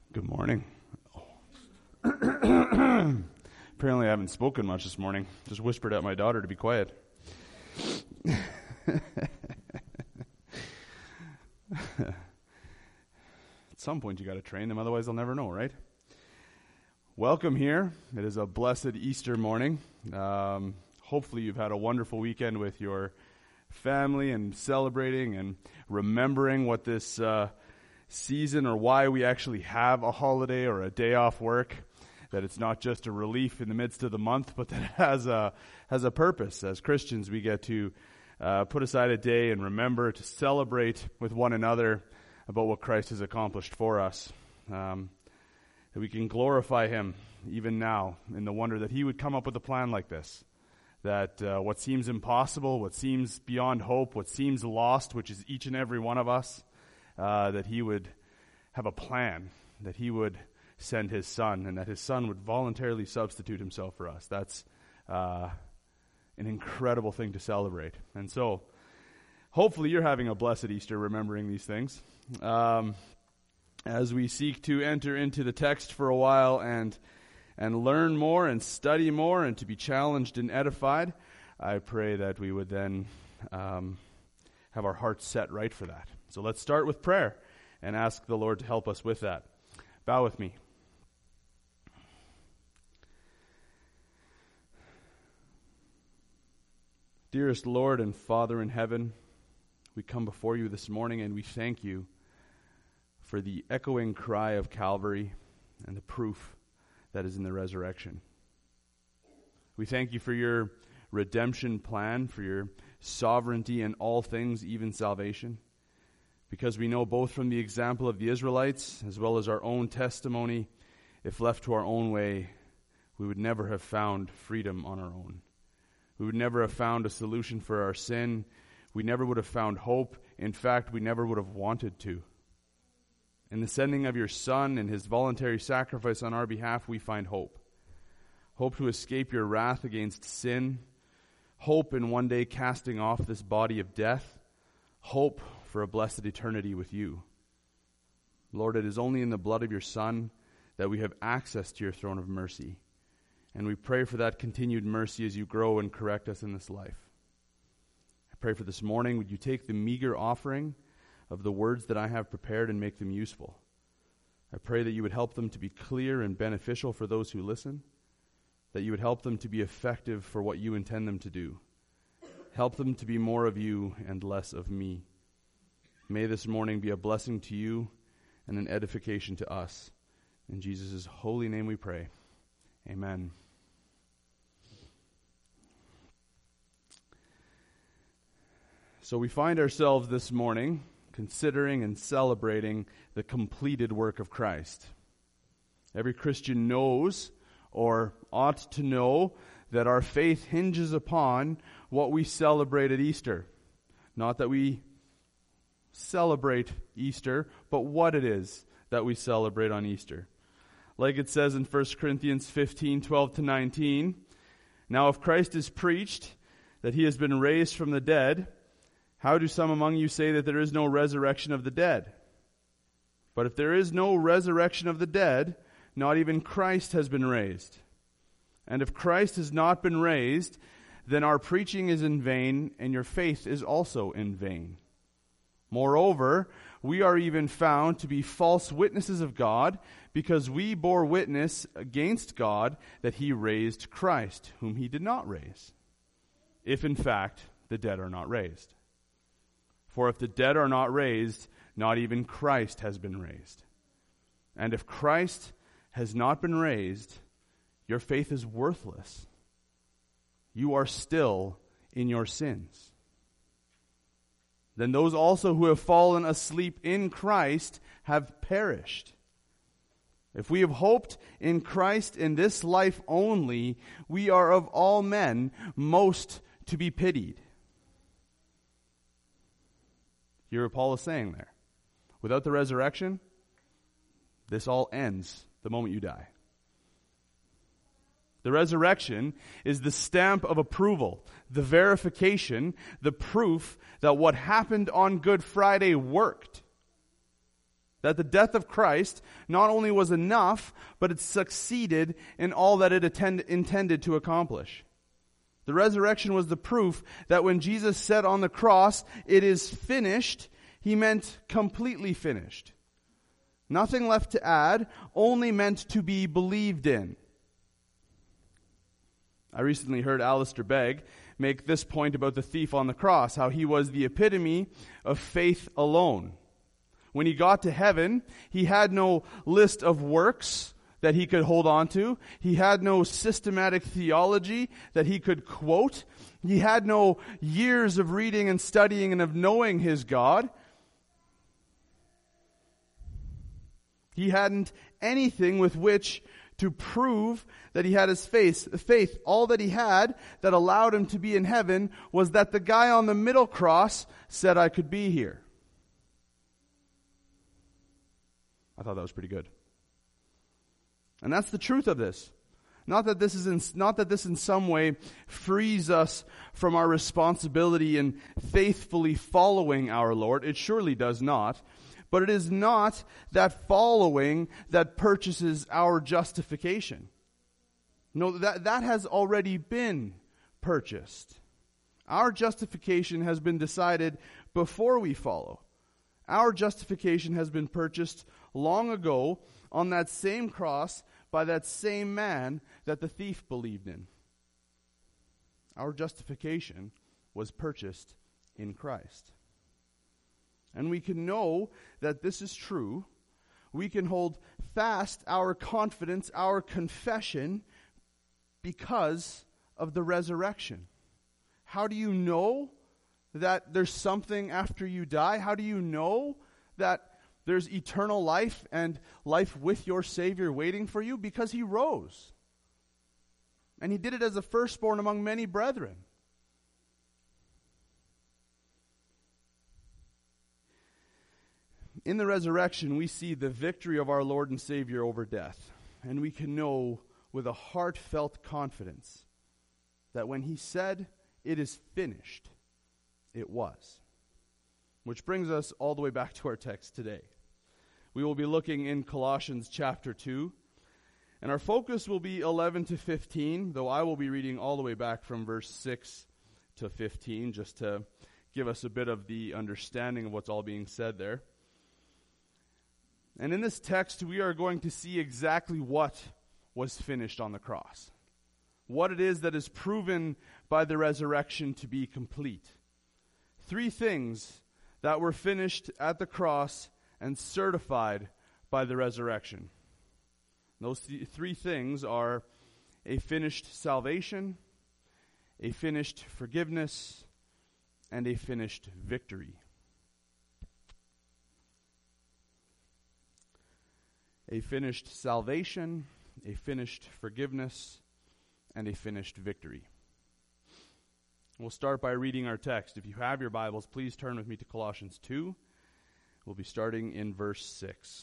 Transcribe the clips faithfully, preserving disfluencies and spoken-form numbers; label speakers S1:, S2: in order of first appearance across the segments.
S1: Good morning. Apparently I haven't spoken much this morning. Just whispered at my daughter to be quiet. At some point you got to train them, otherwise they'll never know, right? Welcome here. It is a blessed Easter morning. Um, hopefully you've had a wonderful weekend with your family and celebrating and remembering what this uh, season or why we actually have a holiday or a day off work, that it's not just a relief in the midst of the month, but that it has a, has a purpose. As Christians, we get to uh, put aside a day and remember to celebrate with one another about what Christ has accomplished for us. Um, that we can glorify Him even now in the wonder that He would come up with a plan like this. That uh, what seems impossible, what seems beyond hope, what seems lost, which is each and every one of us, uh, that He would have a plan, that He would send His Son, and that His Son would voluntarily substitute Himself for us. That's uh, an incredible thing to celebrate. And so, hopefully you're having a blessed Easter remembering these things. Um, as we seek to enter into the text for a while and and learn more and study more and to be challenged and edified, I pray that we would then um, have our hearts set right for that. So let's start with prayer and ask the Lord to help us with that. Bow with me. Dearest Lord and Father in heaven, we come before you this morning and we thank you for the echoing cry of Calvary and the proof that is in the resurrection. We thank you for your redemption plan, for your sovereignty in all things, even salvation, because we know both from the example of the Israelites as well as our own testimony, if left to our own way, we would never have found freedom on our own. We would never have found a solution for our sin. We never would have found hope. In fact, we never would have wanted to. In the sending of your Son and His voluntary sacrifice on our behalf, we find hope. Hope to escape your wrath against sin. Hope in one day casting off this body of death. Hope for a blessed eternity with you. Lord, it is only in the blood of your Son that we have access to your throne of mercy. And we pray for that continued mercy as you grow and correct us in this life. I pray for this morning, would you take the meager offering of the words that I have prepared and make them useful. I pray that you would help them to be clear and beneficial for those who listen, that you would help them to be effective for what you intend them to do. Help them to be more of you and less of me. May this morning be a blessing to you and an edification to us. In Jesus' holy name we pray. Amen. So we find ourselves this morning considering and celebrating the completed work of Christ. Every Christian knows, or ought to know, that our faith hinges upon what we celebrate at Easter. Not that we celebrate Easter, but what it is that we celebrate on Easter. Like it says in First Corinthians fifteen, twelve to nineteen, now if Christ is preached that He has been raised from the dead, how do some among you say that there is no resurrection of the dead? But if there is no resurrection of the dead, not even Christ has been raised. And if Christ has not been raised, then our preaching is in vain, and your faith is also in vain. Moreover, we are even found to be false witnesses of God, because we bore witness against God that He raised Christ, whom He did not raise, if in fact the dead are not raised. For if the dead are not raised, not even Christ has been raised. And if Christ has not been raised, your faith is worthless. You are still in your sins. Then those also who have fallen asleep in Christ have perished. If we have hoped in Christ in this life only, we are of all men most to be pitied. You hear what Paul is saying there. Without the resurrection, this all ends the moment you die. The resurrection is the stamp of approval, the verification, the proof that what happened on Good Friday worked. That the death of Christ not only was enough, but it succeeded in all that it attend, intended to accomplish. The resurrection was the proof that when Jesus said on the cross, "It is finished," he meant completely finished. Nothing left to add, only meant to be believed in. I recently heard Alistair Begg make this point about the thief on the cross, how he was the epitome of faith alone. When he got to heaven, he had no list of works that he could hold on to. He had no systematic theology that he could quote. He had no years of reading and studying and of knowing his God. He hadn't anything with which to prove that he had his faith. faith. All that he had that allowed him to be in heaven was that the guy on the middle cross said, "I could be here." I thought that was pretty good. And that's the truth of this. Not that this is in, not that this in some way frees us from our responsibility in faithfully following our Lord. It surely does not. But it is not that following that purchases our justification. No, that, that has already been purchased. Our justification has been decided before we follow. Our justification has been purchased long ago on that same cross by that same man that the thief believed in. Our justification was purchased in Christ. And we can know that this is true. We can hold fast our confidence, our confession, because of the resurrection. How do you know that there's something after you die? How do you know that there's eternal life and life with your Savior waiting for you? Because he rose. And he did it as a firstborn among many brethren. In the resurrection, we see the victory of our Lord and Savior over death. And we can know with a heartfelt confidence that when he said, "It is finished," it was. Which brings us all the way back to our text today. We will be looking in Colossians chapter two. And our focus will be eleven to fifteen, though I will be reading all the way back from verse six to fifteen, just to give us a bit of the understanding of what's all being said there. And in this text, we are going to see exactly what was finished on the cross. What it is that is proven by the resurrection to be complete. Three things that were finished at the cross and certified by the resurrection. Those th- three things are a finished salvation, a finished forgiveness, and a finished victory. A finished salvation, a finished forgiveness, and a finished victory. We'll start by reading our text. If you have your Bibles, please turn with me to Colossians two. We'll be starting in verse six.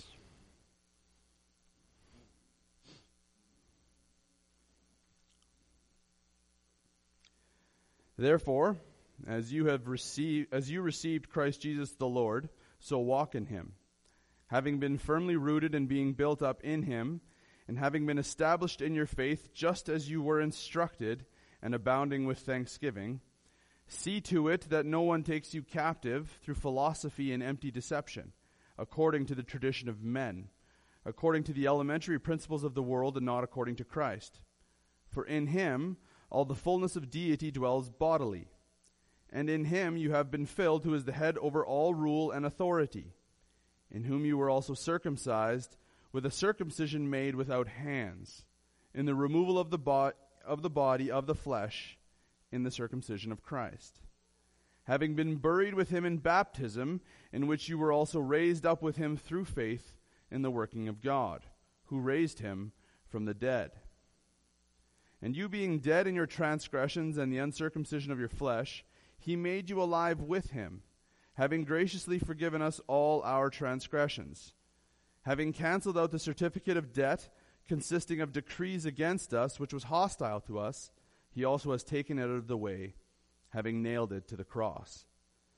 S1: Therefore, as you have received, as you received Christ Jesus the Lord, so walk in him, having been firmly rooted and being built up in him, and having been established in your faith, just as you were instructed, and abounding with thanksgiving. See to it that no one takes you captive through philosophy and empty deception, according to the tradition of men, according to the elementary principles of the world, and not according to Christ. For in him all the fullness of deity dwells bodily, and in him you have been filled, who is the head over all rule and authority, in whom you were also circumcised, with a circumcision made without hands, in the removal of the, bo- of the body of the flesh, in the circumcision of Christ. Having been buried with him in baptism, in which you were also raised up with him through faith in the working of God, who raised him from the dead. And you being dead in your transgressions and the uncircumcision of your flesh, he made you alive with him, having graciously forgiven us all our transgressions, having canceled out the certificate of debt consisting of decrees against us, which was hostile to us, he also has taken it out of the way, having nailed it to the cross.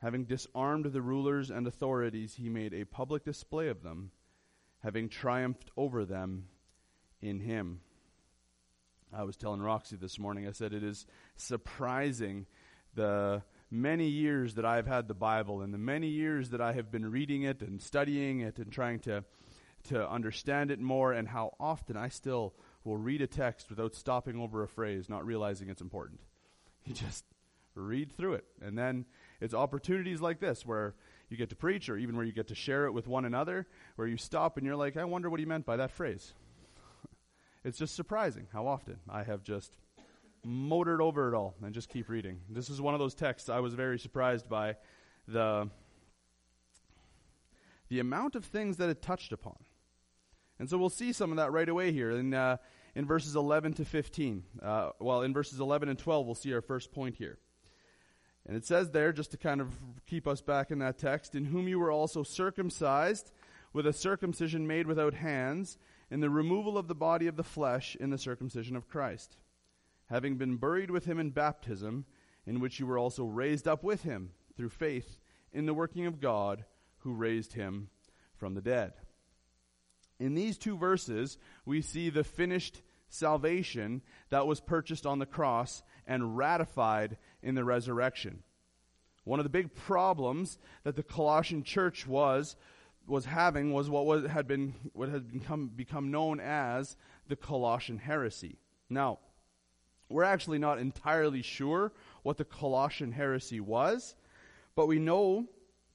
S1: Having disarmed the rulers and authorities, he made a public display of them, having triumphed over them in him. I was telling Roxy this morning, I said it is surprising the many years that I've had the Bible and the many years that I have been reading it and studying it and trying to, to understand it more, and how often I still will read a text without stopping over a phrase, not realizing it's important. You just read through it. And then it's opportunities like this where you get to preach, or even where you get to share it with one another, where you stop and you're like, I wonder what he meant by that phrase. It's just surprising how often I have just motored over it all and just keep reading. This is one of those texts I was very surprised by the the amount of things that it touched upon. And so we'll see some of that right away here in uh, in verses eleven to fifteen. Uh, well, in verses eleven and twelve, we'll see our first point here. And it says there, just to kind of keep us back in that text, in whom you were also circumcised with a circumcision made without hands, in the removal of the body of the flesh in the circumcision of Christ, having been buried with him in baptism, in which you were also raised up with him through faith in the working of God who raised him from the dead. In these two verses, we see the finished salvation that was purchased on the cross and ratified in the resurrection. One of the big problems that the Colossian church was was having was what was, had been what had become become known as the Colossian heresy. Now, we're actually not entirely sure what the Colossian heresy was, but we know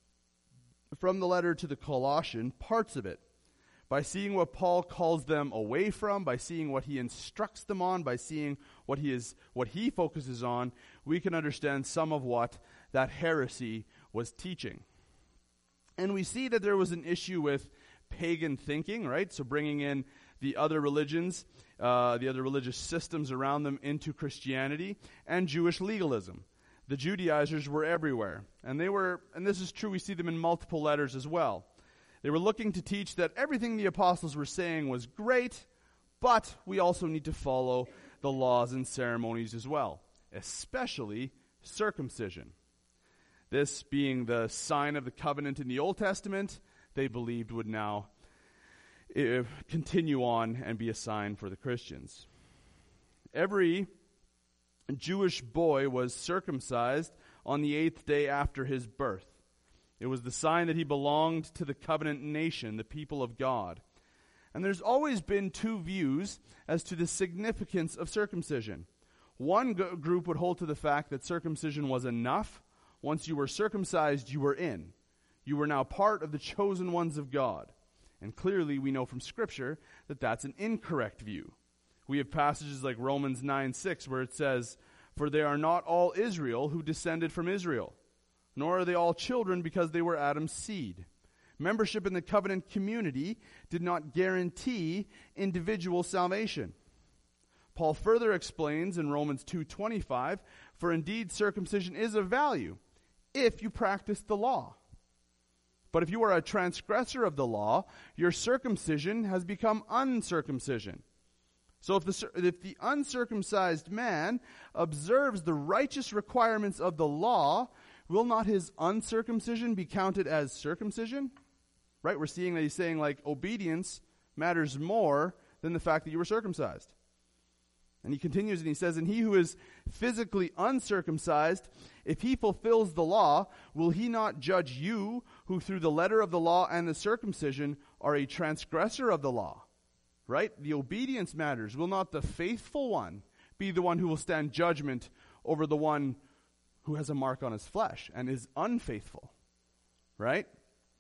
S1: from the letter to the Colossian parts of it. By seeing what Paul calls them away from, by seeing what he instructs them on, by seeing what he is what he focuses on, we can understand some of what that heresy was teaching. And we see that there was an issue with pagan thinking, right? So bringing in the other religions, uh, the other religious systems around them into Christianity, and Jewish legalism. The Judaizers were everywhere. And they were, and this is true, we see them in multiple letters as well. They were looking to teach that everything the apostles were saying was great, but we also need to follow the laws and ceremonies as well, especially circumcision. This being the sign of the covenant in the Old Testament, they believed would now uh, continue on and be a sign for the Christians. Every Jewish boy was circumcised on the eighth day after his birth. It was the sign that he belonged to the covenant nation, the people of God. And there's always been two views as to the significance of circumcision. One g- group would hold to the fact that circumcision was enough. Once you were circumcised, you were in. You were now part of the chosen ones of God. And clearly we know from Scripture that that's an incorrect view. We have passages like Romans nine six where it says, "For they are not all Israel who descended from Israel, nor are they all children because they were Adam's seed." Membership in the covenant community did not guarantee individual salvation. Paul further explains in Romans two twenty-five, "For indeed circumcision is of value if you practice the law. But if you are a transgressor of the law, your circumcision has become uncircumcision." So if the, if the uncircumcised man observes the righteous requirements of the law, will not his uncircumcision be counted as circumcision? Right? We're seeing that he's saying like obedience matters more than the fact that you were circumcised. And he continues and he says, "And he who is physically uncircumcised, if he fulfills the law, will he not judge you, who through the letter of the law and the circumcision are a transgressor of the law?" Right? The obedience matters. Will not the faithful one be the one who will stand judgment over the one who has a mark on his flesh and is unfaithful? Right?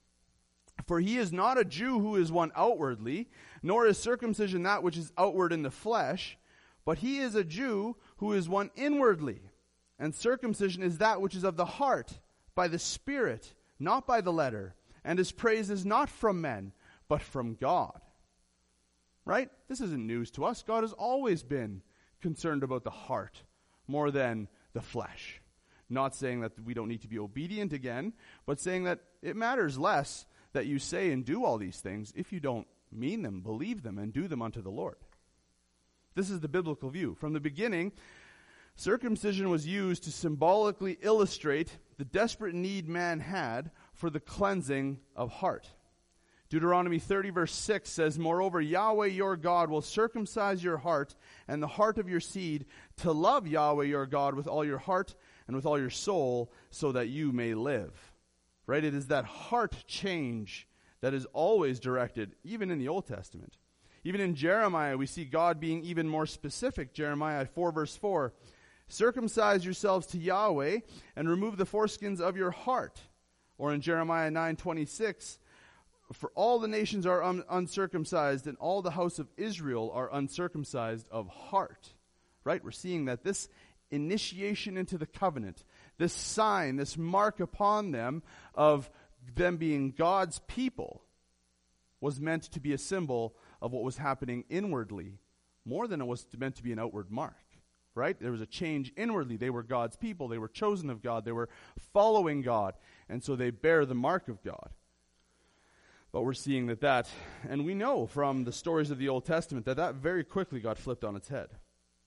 S1: "For he is not a Jew who is one outwardly, nor is circumcision that which is outward in the flesh, but he is a Jew who is one inwardly. And circumcision is that which is of the heart, by the Spirit, not by the letter. And his praise is not from men, but from God." Right? This isn't news to us. God has always been concerned about the heart more than the flesh. Not saying that we don't need to be obedient again, but saying that it matters less that you say and do all these things if you don't mean them, believe them, and do them unto the Lord. This is the biblical view. From the beginning, Circumcision was used to symbolically illustrate the desperate need man had for the cleansing of heart. Deuteronomy thirty verse six says, "Moreover, Yahweh your God will circumcise your heart and the heart of your seed to love Yahweh your God with all your heart and with all your soul so that you may live." Right? It is that heart change that is always directed, even in the Old Testament. Even in Jeremiah, we see God being even more specific. Jeremiah four verse four, "Circumcise yourselves to Yahweh and remove the foreskins of your heart." Or in Jeremiah nine twenty-six, "For all the nations are un- uncircumcised, and all the house of Israel are uncircumcised of heart." Right? We're seeing that this initiation into the covenant, this sign, this mark upon them of them being God's people, was meant to be a symbol of what was happening inwardly, more than it was meant to be an outward mark. Right? There was a change inwardly. They were God's people. They were chosen of God. They were following God. And so they bear the mark of God. But we're seeing that that, and we know from the stories of the Old Testament, that that very quickly got flipped on its head.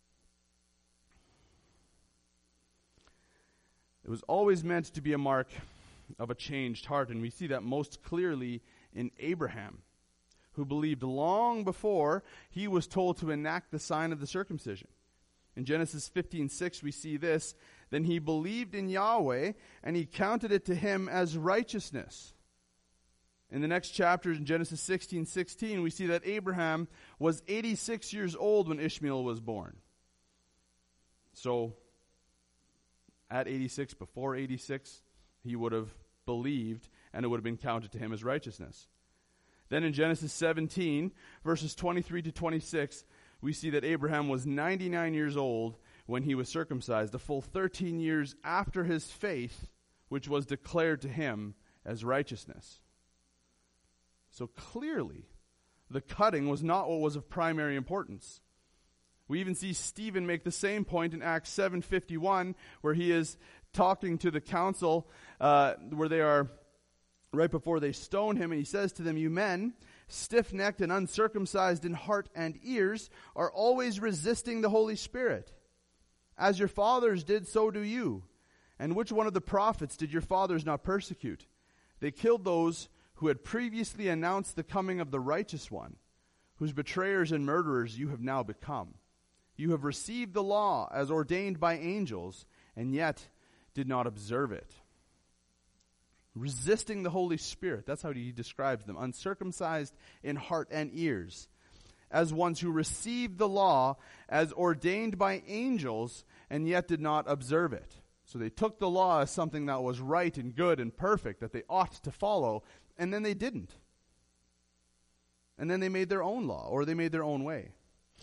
S1: It was always meant to be a mark of a changed heart, and we see that most clearly in Abraham, who believed long before he was told to enact the sign of the circumcision. In Genesis fifteen six, we see this, "Then he believed in Yahweh, and he counted it to him as righteousness." In the next chapter, in Genesis sixteen sixteen, we see that Abraham was eighty-six years old when Ishmael was born. So, at eighty-six, before eighty-six, he would have believed, and it would have been counted to him as righteousness. Then in Genesis seventeen, verses twenty-three to twenty-six, we see that Abraham was ninety-nine years old when he was circumcised, a full thirteen years after his faith, which was declared to him as righteousness. So clearly, the cutting was not what was of primary importance. We even see Stephen make the same point in Acts seven fifty-one, where he is talking to the council, uh, where they are right before they stone him, and he says to them, "You men, stiff-necked and uncircumcised in heart and ears, are always resisting the Holy Spirit. As your fathers did, so do you. And which one of the prophets did your fathers not persecute? They killed those who had previously announced the coming of the righteous one, whose betrayers and murderers you have now become. You have received the law as ordained by angels, and yet did not observe it." Resisting the Holy Spirit, that's how he describes them, uncircumcised in heart and ears, as ones who received the law as ordained by angels, and yet did not observe it. So they took the law as something that was right and good and perfect, that they ought to follow, and then they didn't. And then they made their own law, or they made their own way.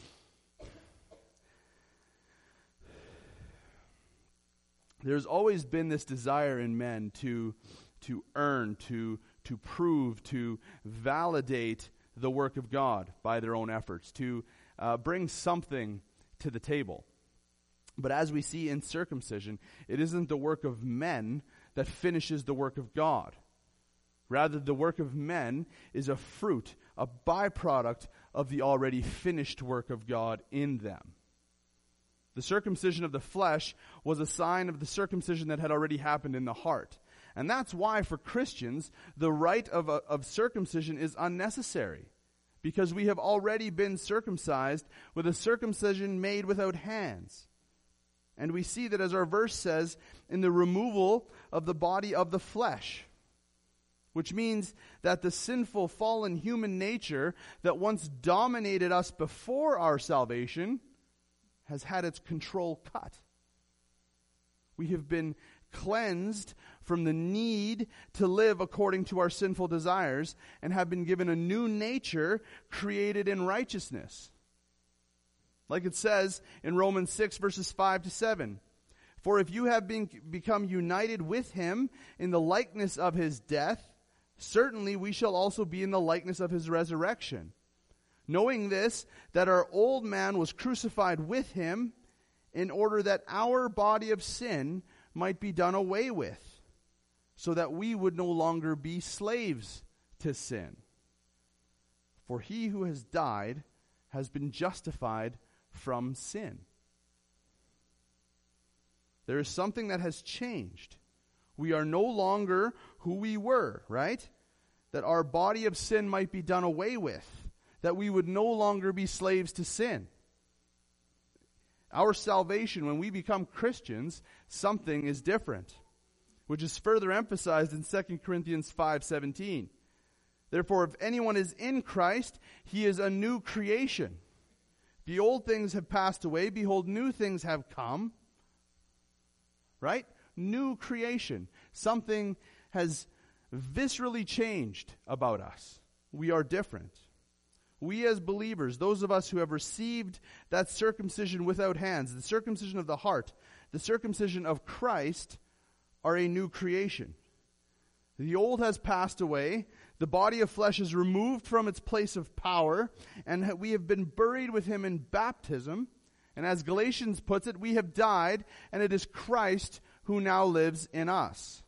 S1: There's always been this desire in men to, to earn, to, to prove, to validate the work of God by their own efforts, to uh, bring something to the table. But as we see in circumcision, it isn't the work of men that finishes the work of God. Rather, the work of men is a fruit, a byproduct of the already finished work of God in them. The circumcision of the flesh was a sign of the circumcision that had already happened in the heart. And that's why for Christians, the rite of, of circumcision is unnecessary. Because we have already been circumcised with a circumcision made without hands. And we see that, as our verse says, in the removal of the body of the flesh. Which means that the sinful, fallen human nature that once dominated us before our salvation has had its control cut. We have been cleansed from the need to live according to our sinful desires and have been given a new nature created in righteousness. Like it says in Romans six verses five to seven. "For if you have been become united with him in the likeness of his death, certainly we shall also be in the likeness of his resurrection. Knowing this, that our old man was crucified with him, in order that our body of sin might be done away with, so that we would no longer be slaves to sin. For he who has died has been justified from sin." There is something that has changed. We are no longer who we were, right? That our body of sin might be done away with. That we would no longer be slaves to sin. Our salvation, when we become Christians, something is different, which is further emphasized in Second Corinthians five seventeen. Therefore, if anyone is in Christ, he is a new creation. The old things have passed away. Behold, new things have come. Right? New creation. Something has viscerally changed about us. We are different. We as believers, those of us who have received that circumcision without hands, the circumcision of the heart, the circumcision of Christ, are a new creation. The old has passed away. The body of flesh is removed from its place of power, and we have been buried with him in baptism. And as Galatians puts it, we have died, and it is Christ who now lives in us.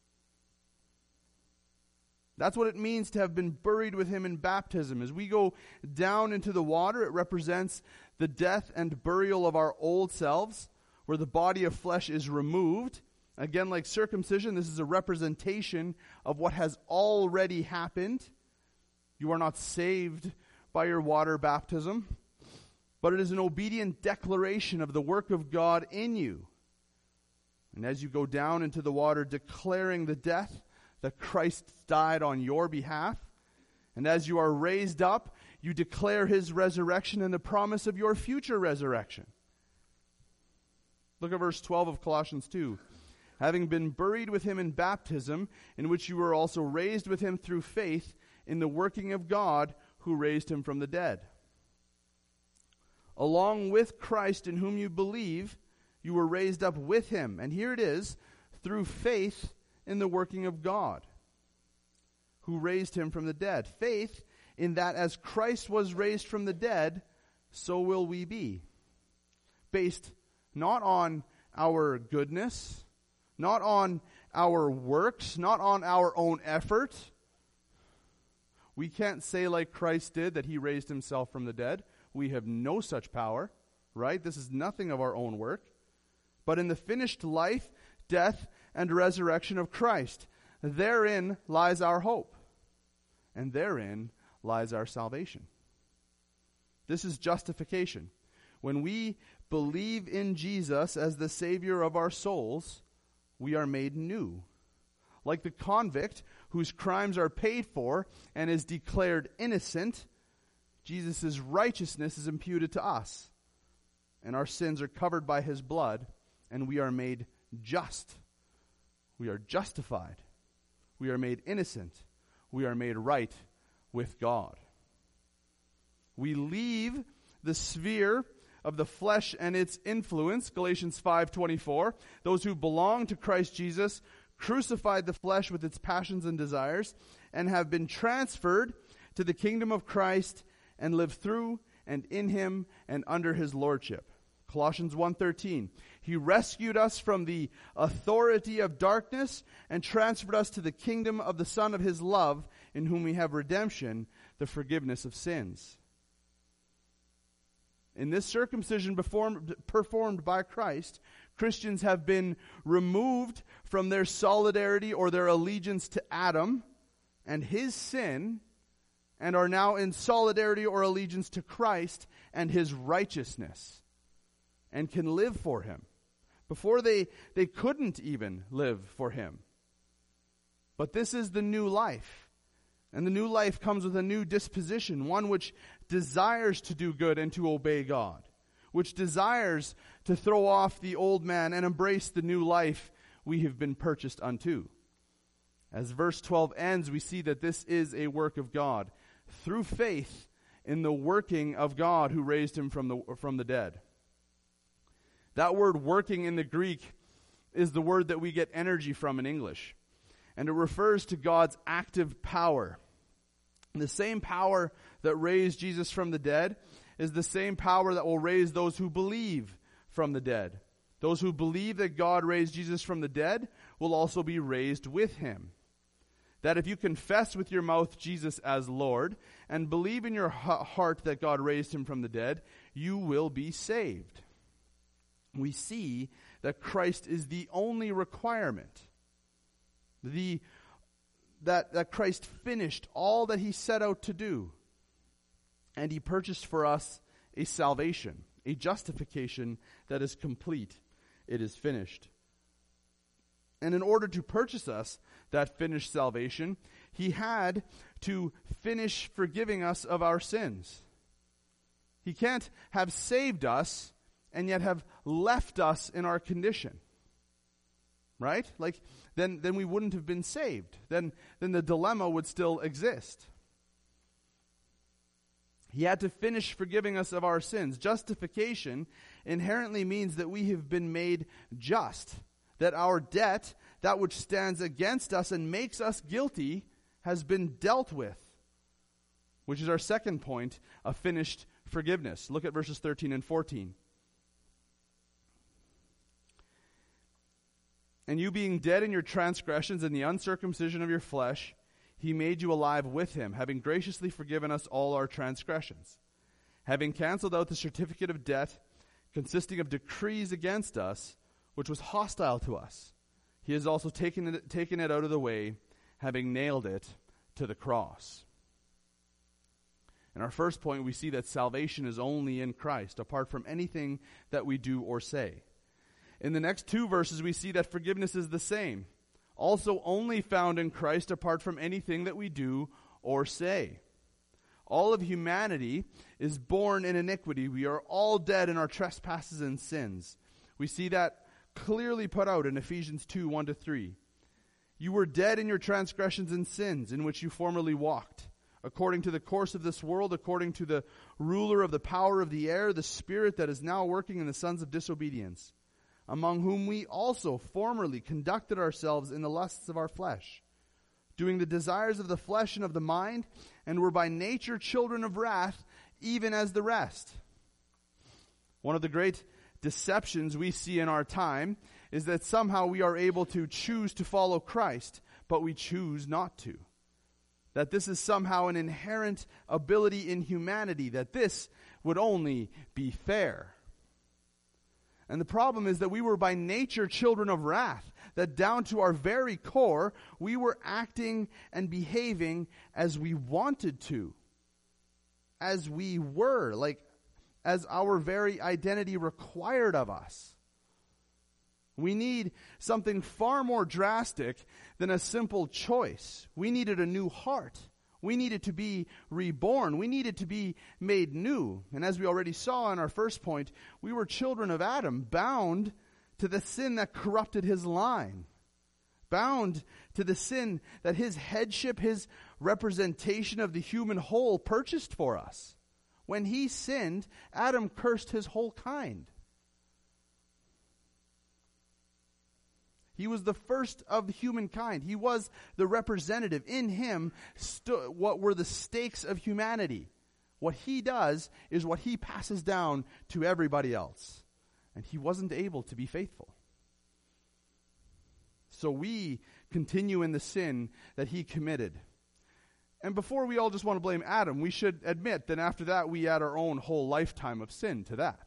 S1: That's what it means to have been buried with him in baptism. As we go down into the water, it represents the death and burial of our old selves, where the body of flesh is removed. Again, like circumcision, this is a representation of what has already happened. You are not saved by your water baptism, but it is an obedient declaration of the work of God in you. And as you go down into the water, declaring the death that Christ died on your behalf, and as you are raised up, you declare his resurrection and the promise of your future resurrection. Look at verse twelve of Colossians two. Having been buried with him in baptism, in which you were also raised with him through faith in the working of God who raised him from the dead. Along with Christ in whom you believe, you were raised up with him. And here it is, through faith in the working of God who raised him from the dead. Faith in that as Christ was raised from the dead, so will we be. Based not on our goodness, not on our works, not on our own effort. We can't say like Christ did that he raised himself from the dead. We have no such power, right? This is nothing of our own work. But in the finished life, death, and resurrection of Christ, therein lies our hope. And therein lies our salvation. This is justification. When we believe in Jesus as the Savior of our souls, we are made new. Like the convict whose crimes are paid for and is declared innocent, Jesus' righteousness is imputed to us. And our sins are covered by his blood, and we are made just. We are justified. We are made innocent. We are made right with God. We leave the sphere of the flesh and its influence, Galatians five twenty-four. Those who belong to Christ Jesus crucified the flesh with its passions and desires, and have been transferred to the kingdom of Christ and live through and in him and under his lordship. Colossians one thirteen. He rescued us from the authority of darkness and transferred us to the kingdom of the Son of his love, in whom we have redemption, the forgiveness of sins. In this circumcision performed, performed by Christ, Christians have been removed from their solidarity or their allegiance to Adam and his sin, and are now in solidarity or allegiance to Christ and his righteousness, and can live for him. Before they, they couldn't even live for him. But this is the new life. And the new life comes with a new disposition, one which desires to do good and to obey God, which desires to throw off the old man and embrace the new life we have been purchased unto. As verse twelve ends, we see that this is a work of God, through faith in the working of God who raised him from the, from the dead. That word working in the Greek is the word that we get energy from in English. And it refers to God's active power. And the same power that raised Jesus from the dead is the same power that will raise those who believe from the dead. Those who believe that God raised Jesus from the dead will also be raised with him. That if you confess with your mouth Jesus as Lord and believe in your heart that God raised him from the dead, you will be saved. we see that Christ is the only requirement. The, that, that Christ finished all that he set out to do. And he purchased for us a salvation, a justification that is complete. It is finished. And in order to purchase us that finished salvation, he had to finish forgiving us of our sins. He can't have saved us and yet have left us in our condition. Right? Like, then, then we wouldn't have been saved. Then, then the dilemma would still exist. He had to finish forgiving us of our sins. Justification inherently means that we have been made just. That our debt, that which stands against us and makes us guilty, has been dealt with. Which is our second point of finished forgiveness. Look at verses thirteen and fourteen. And you being dead in your transgressions and the uncircumcision of your flesh, he made you alive with him, having graciously forgiven us all our transgressions. Having canceled out the certificate of debt consisting of decrees against us, which was hostile to us, he has also taken it, taken it out of the way, having nailed it to the cross. In our first point, we see that salvation is only in Christ, apart from anything that we do or say. In the next two verses, we see that forgiveness is the same, also only found in Christ apart from anything that we do or say. All of humanity is born in iniquity. We are all dead in our trespasses and sins. We see that clearly put out in Ephesians two, one to three. You were dead in your transgressions and sins in which you formerly walked, according to the course of this world, according to the ruler of the power of the air, the spirit that is now working in the sons of disobedience, among whom we also formerly conducted ourselves in the lusts of our flesh, doing the desires of the flesh and of the mind, and were by nature children of wrath, even as the rest. One of the great deceptions we see in our time is that somehow we are able to choose to follow Christ, but we choose not to. That this is somehow an inherent ability in humanity, that this would only be fair. And the problem is that we were by nature children of wrath, that down to our very core, we were acting and behaving as we wanted to, as we were, like as our very identity required of us. We need something far more drastic than a simple choice. We needed a new heart. We needed to be reborn. We needed to be made new. And as we already saw in our first point, we were children of Adam, bound to the sin that corrupted his line, bound to the sin that his headship, his representation of the human whole purchased for us. When he sinned, Adam cursed his whole kind. He was the first of humankind. He was the representative. In him, stu- what were the stakes of humanity? What he does is what he passes down to everybody else. And he wasn't able to be faithful. So we continue in the sin that he committed. And before we all just want to blame Adam, we should admit that after that we add our own whole lifetime of sin to that.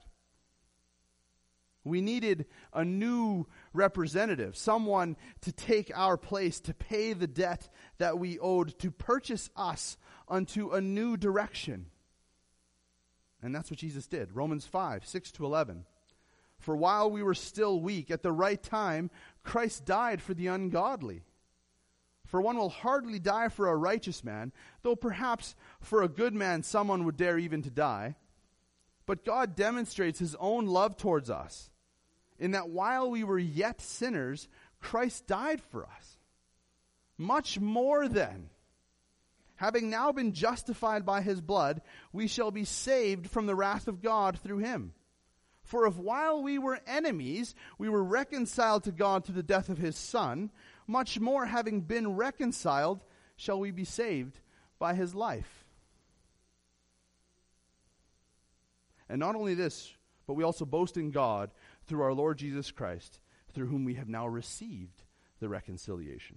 S1: We needed a new representative, someone to take our place, to pay the debt that we owed, to purchase us unto a new direction. And that's what Jesus did. Romans five, six to eleven. For while we were still weak, at the right time, Christ died for the ungodly. For one will hardly die for a righteous man, though perhaps for a good man someone would dare even to die. But God demonstrates his own love towards us, in that while we were yet sinners, Christ died for us. Much more then, having now been justified by his blood, we shall be saved from the wrath of God through him. For if while we were enemies, we were reconciled to God through the death of his Son, much more having been reconciled, shall we be saved by his life. And not only this, but we also boast in God through our Lord Jesus Christ, through whom we have now received the reconciliation.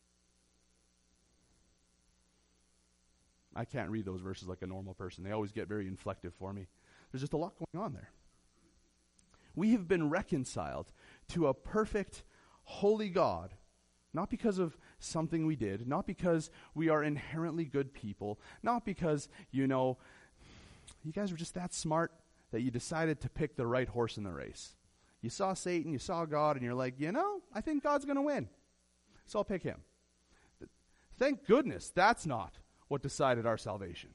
S1: I can't read those verses like a normal person. They always get very inflective for me. There's just a lot going on there. We have been reconciled to a perfect, holy God, not because of something we did, not because we are inherently good people, not because, you know, you guys were just that smart that you decided to pick the right horse in the race. You saw Satan, you saw God, and you're like, you know, I think God's going to win, so I'll pick him. Thank goodness that's not what decided our salvation.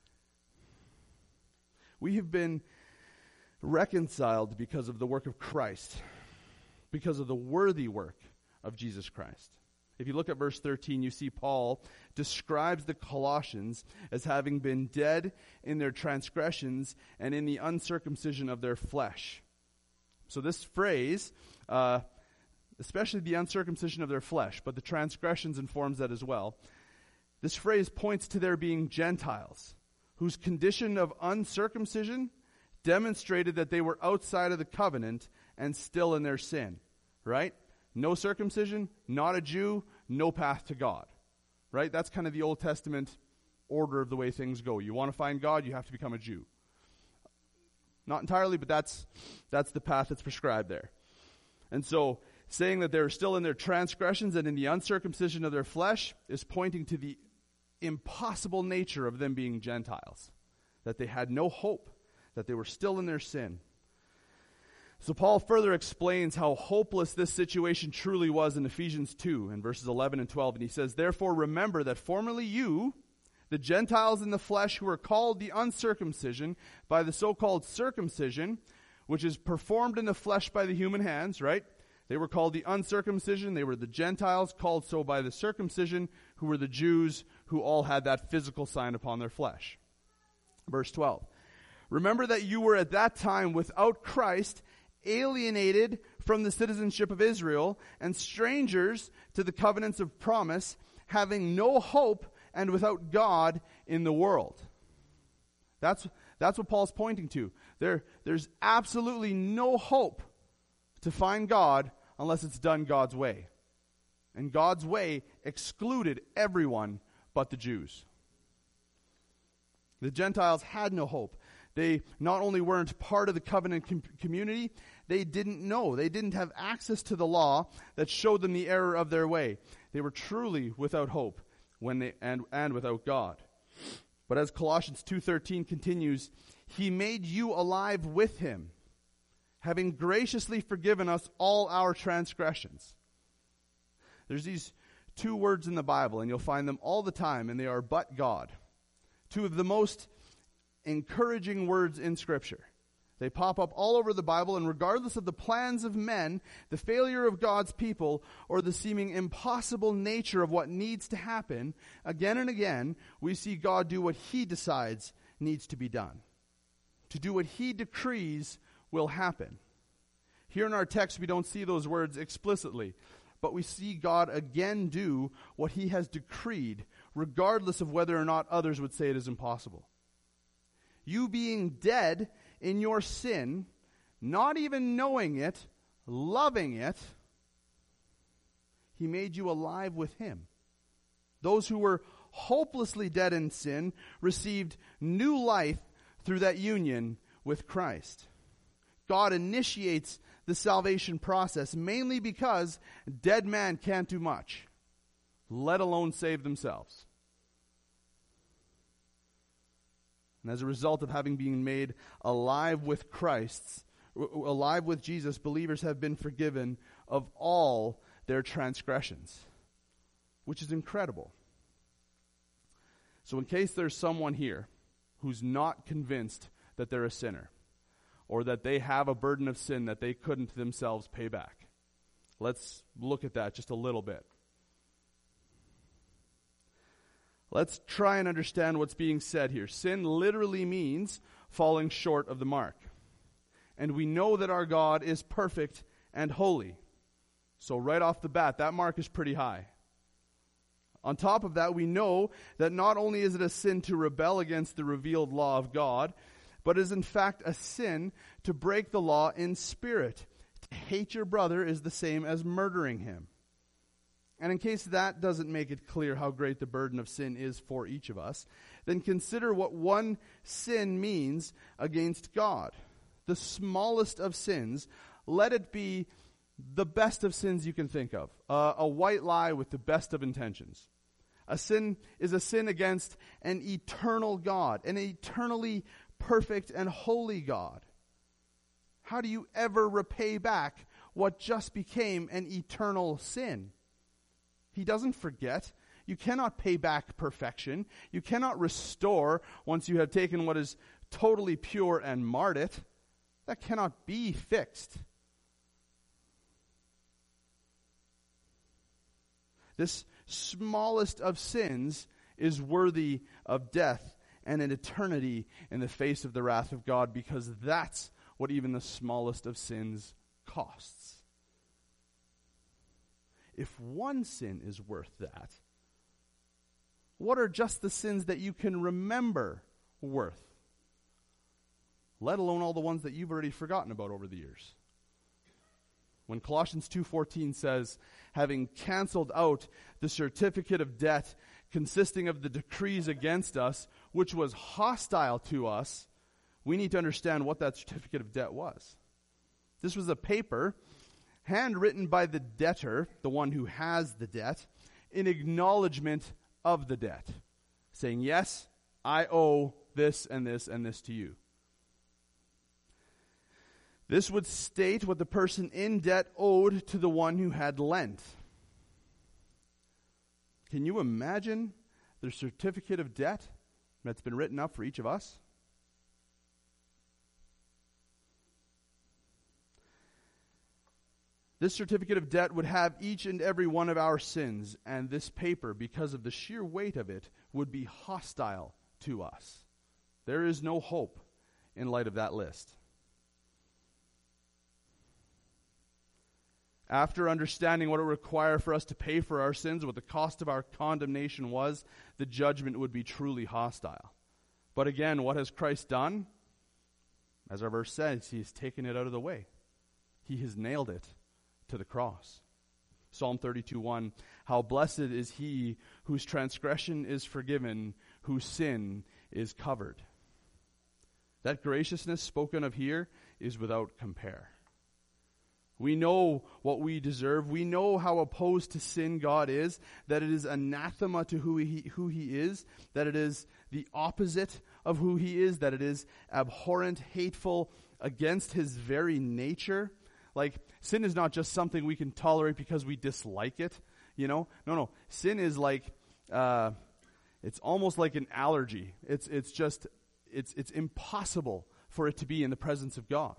S1: We have been reconciled because of the work of Christ, because of the worthy work of Jesus Christ. If you look at verse thirteen, you see Paul describes the Colossians as having been dead in their transgressions and in the uncircumcision of their flesh. So this phrase, uh, especially the uncircumcision of their flesh, but the transgressions informs that as well. This phrase points to their being Gentiles, whose condition of uncircumcision demonstrated that they were outside of the covenant and still in their sin, right? No circumcision, not a Jew, no path to God, right? That's kind of the Old Testament order of the way things go. You want to find God, you have to become a Jew. Not entirely, but that's that's the path that's prescribed there. And so, saying that they're still in their transgressions and in the uncircumcision of their flesh is pointing to the impossible nature of them being Gentiles, that they had no hope, that they were still in their sin. So Paul further explains how hopeless this situation truly was in Ephesians two in verses eleven and twelve. And he says, therefore remember that formerly you, the Gentiles in the flesh who are called the uncircumcision by the so-called circumcision, which is performed in the flesh by the human hands, right? They were called the uncircumcision. They were the Gentiles called so by the circumcision, who were the Jews who all had that physical sign upon their flesh. Verse twelve. Remember that you were at that time without Christ, alienated from the citizenship of Israel, and strangers to the covenants of promise, having no hope and without God in the world. That's, that's what Paul's pointing to. There, there's absolutely no hope to find God unless it's done God's way. And God's way excluded everyone but the Jews. The Gentiles had no hope. They not only weren't part of the covenant com- community, they didn't know. They didn't have access to the law that showed them the error of their way. They were truly without hope when they and, and without God. But as Colossians two thirteen continues, he made you alive with him, having graciously forgiven us all our transgressions. There's these two words in the Bible, and you'll find them all the time, and they are but God. Two of the most encouraging words in Scripture. They pop up all over the Bible, and regardless of the plans of men, the failure of God's people, or the seeming impossible nature of what needs to happen, again and again, we see God do what he decides needs to be done. To do what he decrees will happen. Here in our text, we don't see those words explicitly, but we see God again do what he has decreed, regardless of whether or not others would say it is impossible. You being dead in your sin, not even knowing it, loving it, he made you alive with him. Those who were hopelessly dead in sin received new life through that union with Christ. God initiates the salvation process mainly because dead man can't do much, let alone save themselves. And as a result of having been made alive with Christ, alive with Jesus, believers have been forgiven of all their transgressions, which is incredible. So in case there's someone here who's not convinced that they're a sinner, or that they have a burden of sin that they couldn't themselves pay back, let's look at that just a little bit. Let's try and understand what's being said here. Sin literally means falling short of the mark. And we know that our God is perfect and holy. So right off the bat, that mark is pretty high. On top of that, we know that not only is it a sin to rebel against the revealed law of God, but is in fact a sin to break the law in spirit. To hate your brother is the same as murdering him. And in case that doesn't make it clear how great the burden of sin is for each of us, then consider what one sin means against God. the smallest of sins, let it be the best of sins you can think of. Uh, a white lie with the best of intentions. A sin is a sin against an eternal God, an eternally perfect and holy God. How do you ever repay back what just became an eternal sin? He doesn't forget. You cannot pay back perfection. You cannot restore once you have taken what is totally pure and marred it. That cannot be fixed. This smallest of sins is worthy of death and an eternity in the face of the wrath of God, because that's what even the smallest of sins costs. If one sin is worth that, what are just the sins that you can remember worth? Let alone all the ones that you've already forgotten about over the years. When Colossians two fourteen says, having canceled out the certificate of debt consisting of the decrees against us, which was hostile to us, we need to understand what that certificate of debt was. This was a paper handwritten by the debtor, the one who has the debt, in acknowledgement of the debt, saying, yes, I owe this and this and this to you. This would state what the person in debt owed to the one who had lent. Can you imagine the certificate of debt that's been written up for each of us? This certificate of debt would have each and every one of our sins, and this paper, because of the sheer weight of it, would be hostile to us. There is no hope in light of that list. After understanding what it would require for us to pay for our sins, what the cost of our condemnation was, the judgment would be truly hostile. But again, what has Christ done? As our verse says, he has taken it out of the way. He has nailed it to the cross. Psalm thirty-two one, how blessed is he whose transgression is forgiven, whose sin is covered. That graciousness spoken of here is without compare. We know what we deserve. We know how opposed to sin God is, that it is anathema to who he, who he is, that it is the opposite of who he is, that it is abhorrent, hateful, against his very nature. Like, sin is not just something we can tolerate because we dislike it, you know? No, no. Sin is like, uh, it's almost like an allergy. It's it's just, it's it's impossible for it to be in the presence of God.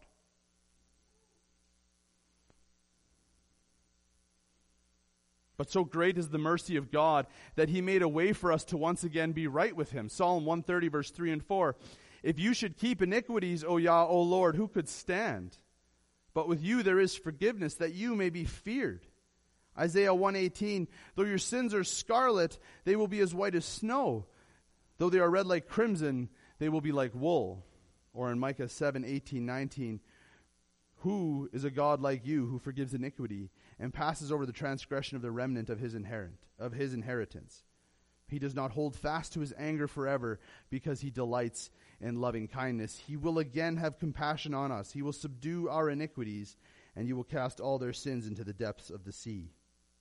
S1: But so great is the mercy of God that he made a way for us to once again be right with him. Psalm one thirty, verse three and four. If you should keep iniquities, O Yah, O Lord, who could stand? But with you there is forgiveness, that you may be feared. Isaiah one eighteen, though your sins are scarlet, they will be as white as snow. Though they are red like crimson, they will be like wool. Or in Micah seven eighteen, nineteen, who is a God like you, who forgives iniquity and passes over the transgression of the remnant of his inherit, of his inheritance? He does not hold fast to his anger forever, because he delights in loving kindness. He will again have compassion on us. He will subdue our iniquities, and you will cast all their sins into the depths of the sea.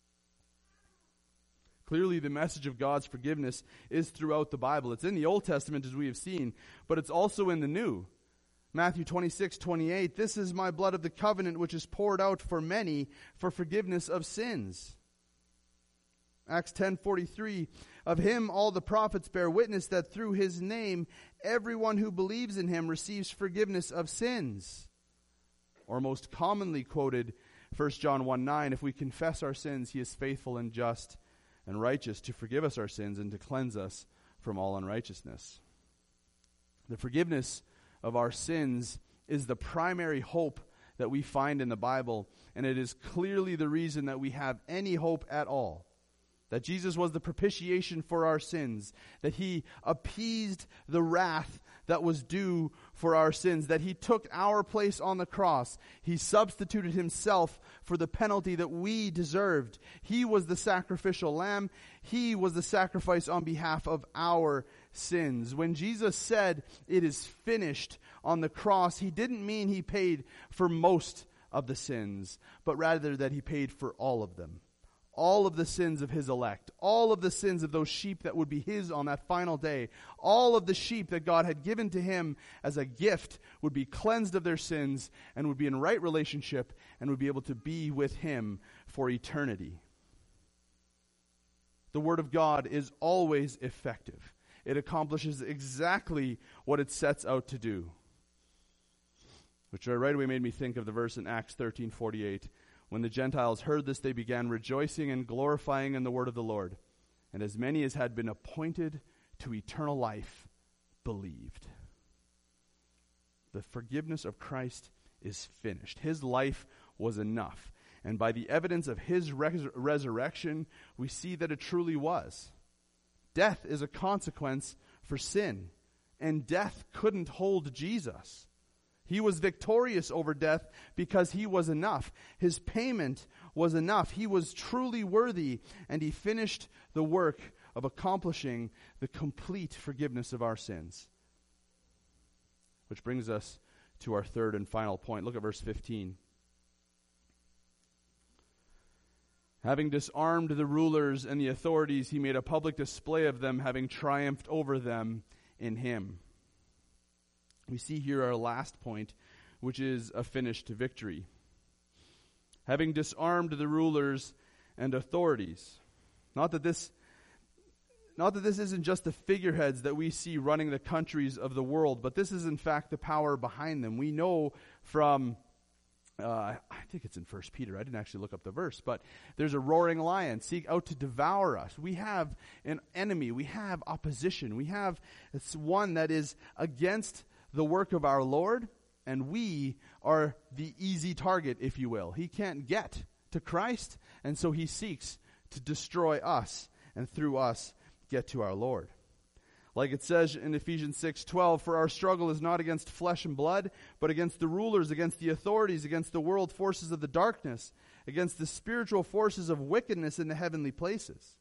S1: Clearly, the message of God's forgiveness is throughout the Bible. It's in the Old Testament, as we have seen, but it's also in the New. Matthew twenty-six twenty-eight, this is my blood of the covenant, which is poured out for many for forgiveness of sins. Acts ten forty-three, of him all the prophets bear witness that through his name everyone who believes in him receives forgiveness of sins. Or most commonly quoted, First John one nine, if we confess our sins, he is faithful and just and righteous to forgive us our sins and to cleanse us from all unrighteousness. The forgiveness of our sins is the primary hope that we find in the Bible, and it is clearly the reason that we have any hope at all. That Jesus was the propitiation for our sins, that he appeased the wrath that was due for our sins, that he took our place on the cross. He substituted himself for the penalty that we deserved. He was the sacrificial lamb. He was the sacrifice on behalf of our sins. When Jesus said, "It is finished," on the cross, he didn't mean he paid for most of the sins, but rather that he paid for all of them. All of the sins of his elect, all of the sins of those sheep that would be his on that final day, all of the sheep that God had given to him as a gift would be cleansed of their sins and would be in right relationship and would be able to be with him for eternity. The Word of God is always effective. It accomplishes exactly what it sets out to do. Which right away made me think of the verse in Acts thirteen forty-eight. When the Gentiles heard this, they began rejoicing and glorifying in the word of the Lord. And as many as had been appointed to eternal life believed. The forgiveness of Christ is finished. His life was enough. And by the evidence of his res- resurrection, we see that it truly was. Death is a consequence for sin. And death couldn't hold Jesus. He was victorious over death because he was enough. His payment was enough. He was truly worthy, and he finished the work of accomplishing the complete forgiveness of our sins. Which brings us to our third and final point. Look at verse fifteen. Having disarmed the rulers and the authorities, he made a public display of them, having triumphed over them in him. We see here our last point, which is a finished victory. Having disarmed the rulers and authorities. Not that this, not that this isn't just the figureheads that we see running the countries of the world, but this is in fact the power behind them. We know from, uh, I think it's in First Peter. I didn't actually look up the verse, but there's a roaring lion seek out to devour us. We have an enemy. We have opposition. We have it's one that is against the work of our Lord, and we are the easy target, if you will. He can't get to Christ, and so he seeks to destroy us, and through us get to our Lord. Like it says in Ephesians six twelve, "For our struggle is not against flesh and blood, but against the rulers, against the authorities, against the world forces of the darkness, against the spiritual forces of wickedness in the heavenly places."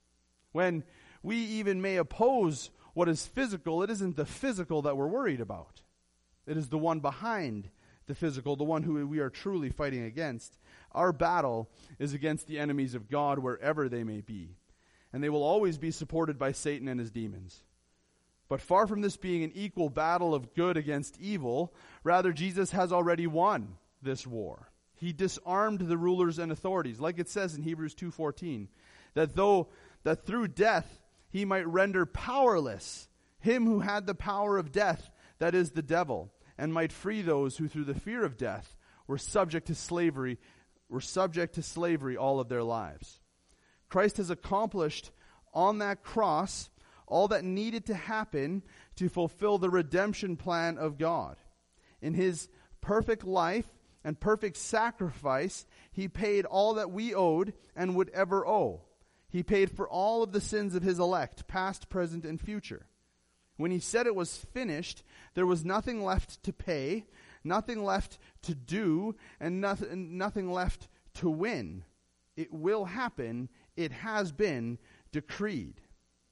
S1: When we even may oppose what is physical, it isn't the physical that we're worried about. It is the one behind the physical, the one who we are truly fighting against. Our battle is against the enemies of God wherever they may be. And they will always be supported by Satan and his demons. But far from this being an equal battle of good against evil, rather Jesus has already won this war. He disarmed the rulers and authorities, like it says in Hebrews two fourteen, that though that through death he might render powerless him who had the power of death, that is the devil, and might free those who through the fear of death were subject to slavery, were subject to slavery all of their lives. Christ has accomplished on that cross all that needed to happen to fulfill the redemption plan of God. In his perfect life and perfect sacrifice, he paid all that we owed and would ever owe. He paid for all of the sins of his elect, past, present, and future. When he said it was finished, there was nothing left to pay, nothing left to do, and nothing, nothing left to win. It will happen. It has been decreed.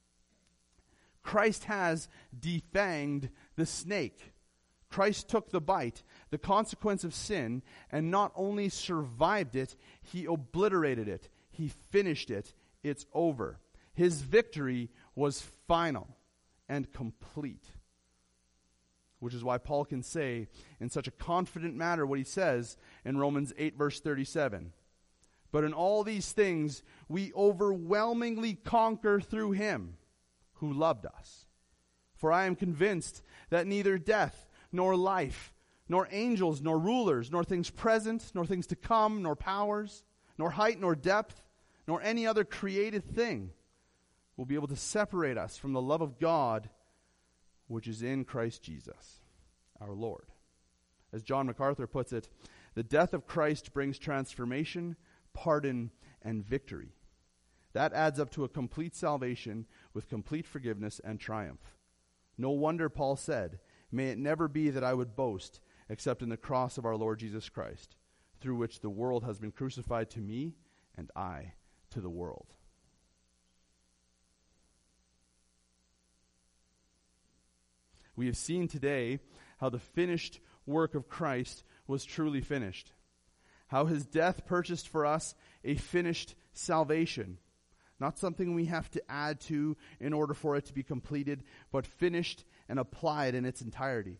S1: Christ has defanged the snake. Christ took the bite, the consequence of sin, and not only survived it, he obliterated it. He finished it. It's over. His victory was final and complete. Which is why Paul can say in such a confident manner what he says in Romans eight verse thirty-seven. But in all these things we overwhelmingly conquer through him who loved us. For I am convinced that neither death, nor life, nor angels, nor rulers, nor things present, nor things to come, nor powers, nor height, nor depth, nor any other created thing will be able to separate us from the love of God which is in Christ Jesus, our Lord. As John MacArthur puts it, the death of Christ brings transformation, pardon, and victory. That adds up to a complete salvation with complete forgiveness and triumph. No wonder Paul said, "May it never be that I would boast except in the cross of our Lord Jesus Christ, through which the world has been crucified to me and I to the world." We have seen today how the finished work of Christ was truly finished. How his death purchased for us a finished salvation. Not something we have to add to in order for it to be completed, but finished and applied in its entirety.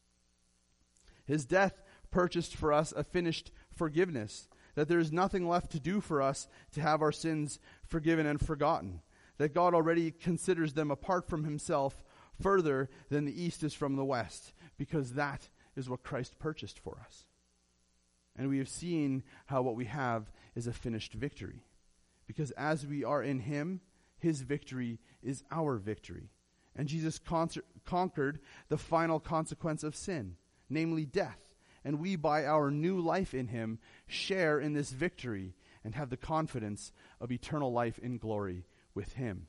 S1: His death purchased for us a finished forgiveness, that there is nothing left to do for us to have our sins forgiven and forgotten, that God already considers them apart from himself further than the east is from the west, because that is what Christ purchased for us. And we have seen how what we have is a finished victory. Because as we are in him, his victory is our victory. And Jesus con- conquered the final consequence of sin, namely death. And we, by our new life in him, share in this victory and have the confidence of eternal life in glory with him.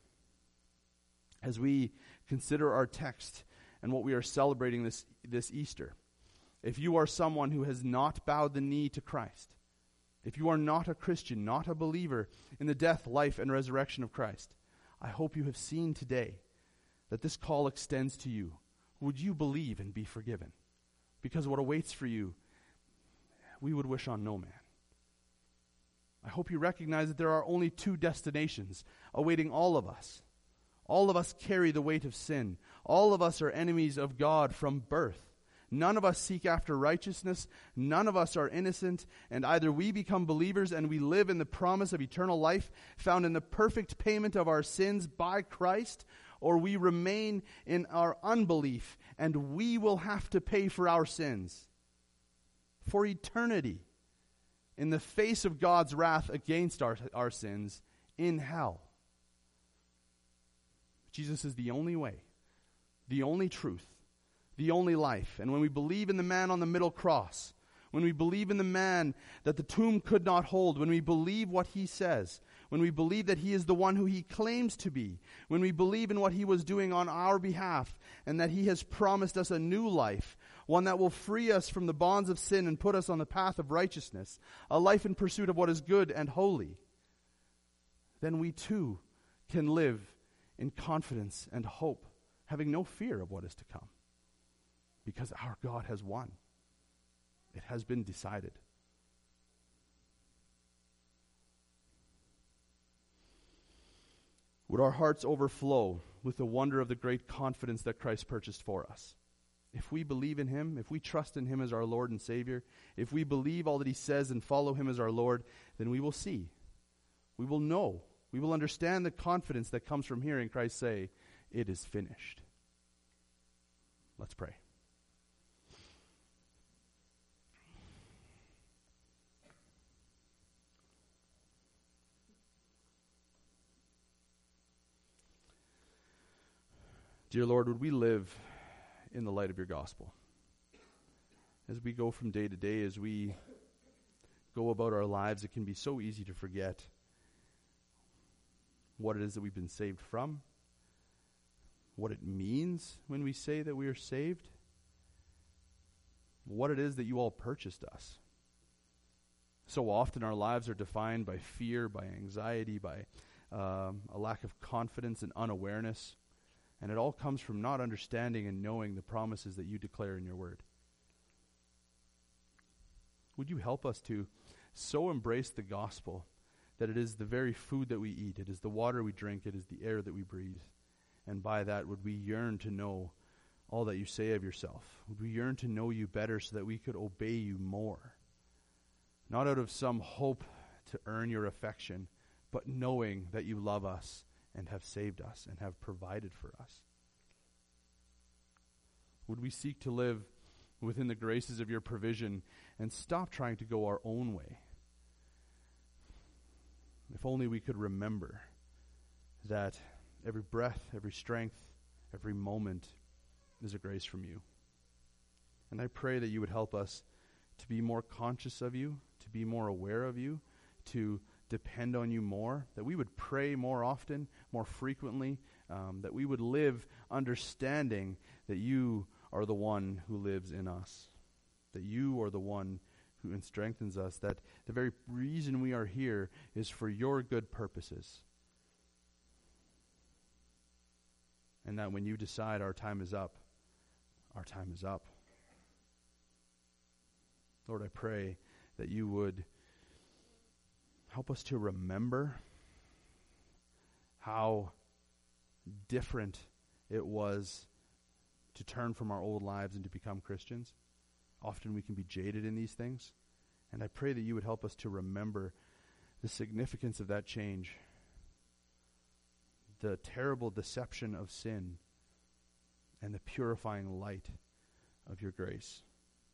S1: As we consider our text and what we are celebrating this, this Easter, if you are someone who has not bowed the knee to Christ, if you are not a Christian, not a believer in the death, life, and resurrection of Christ, I hope you have seen today that this call extends to you. Would you believe and be forgiven? Because what awaits for you, we would wish on no man. I hope you recognize that there are only two destinations awaiting all of us. All of us carry the weight of sin. All of us are enemies of God from birth. None of us seek after righteousness. None of us are innocent. And either we become believers and we live in the promise of eternal life found in the perfect payment of our sins by Christ, or we remain in our unbelief and we will have to pay for our sins for eternity in the face of God's wrath against our, our sins in hell. Jesus is the only way, the only truth, the only life. And when we believe in the man on the middle cross, when we believe in the man that the tomb could not hold, when we believe what he says, when we believe that he is the one who he claims to be, when we believe in what he was doing on our behalf, and that he has promised us a new life, one that will free us from the bonds of sin and put us on the path of righteousness, a life in pursuit of what is good and holy, then we too can live in confidence and hope, having no fear of what is to come. Because our God has won. It has been decided. Would our hearts overflow with the wonder of the great confidence that Christ purchased for us? If we believe in him, if we trust in him as our Lord and Savior, if we believe all that he says and follow him as our Lord, then we will see. We will know. We will understand the confidence that comes from hearing Christ say, "It is finished." Let's pray. Dear Lord, would we live in the light of your gospel? As we go from day to day, as we go about our lives, it can be so easy to forget what it is that we've been saved from, what it means when we say that we are saved, what it is that you all purchased us. So often our lives are defined by fear, by anxiety, by um, a lack of confidence and unawareness. And it all comes from not understanding and knowing the promises that you declare in your word. Would you help us to so embrace the gospel that it is the very food that we eat, it is the water we drink, it is the air that we breathe. And by that would we yearn to know all that you say of yourself? Would we yearn to know you better so that we could obey you more? Not out of some hope to earn your affection, but knowing that you love us and have saved us and have provided for us. Would we seek to live within the graces of your provision and stop trying to go our own way? If only we could remember that every breath, every strength, every moment is a grace from you. And I pray that you would help us to be more conscious of you, to be more aware of you, to depend on you more, that we would pray more often, more frequently, um, that we would live understanding that you are the one who lives in us, that you are the one who strengthens us, that the very reason we are here is for your good purposes. And that when you decide our time is up, our time is up. Lord, I pray that you would help us to remember how different it was to turn from our old lives and to become Christians. Often we can be jaded in these things. And I pray that you would help us to remember the significance of that change, the terrible deception of sin, and the purifying light of your grace.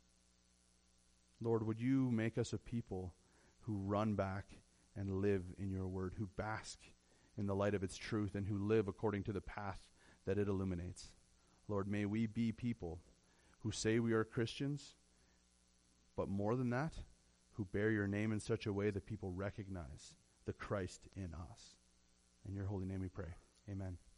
S1: Lord, would you make us a people who run back and live in your word, who bask in the light of its truth, and who live according to the path that it illuminates. Lord, may we be people who say we are Christians, but more than that, who bear your name in such a way that people recognize the Christ in us. In your holy name we pray. Amen.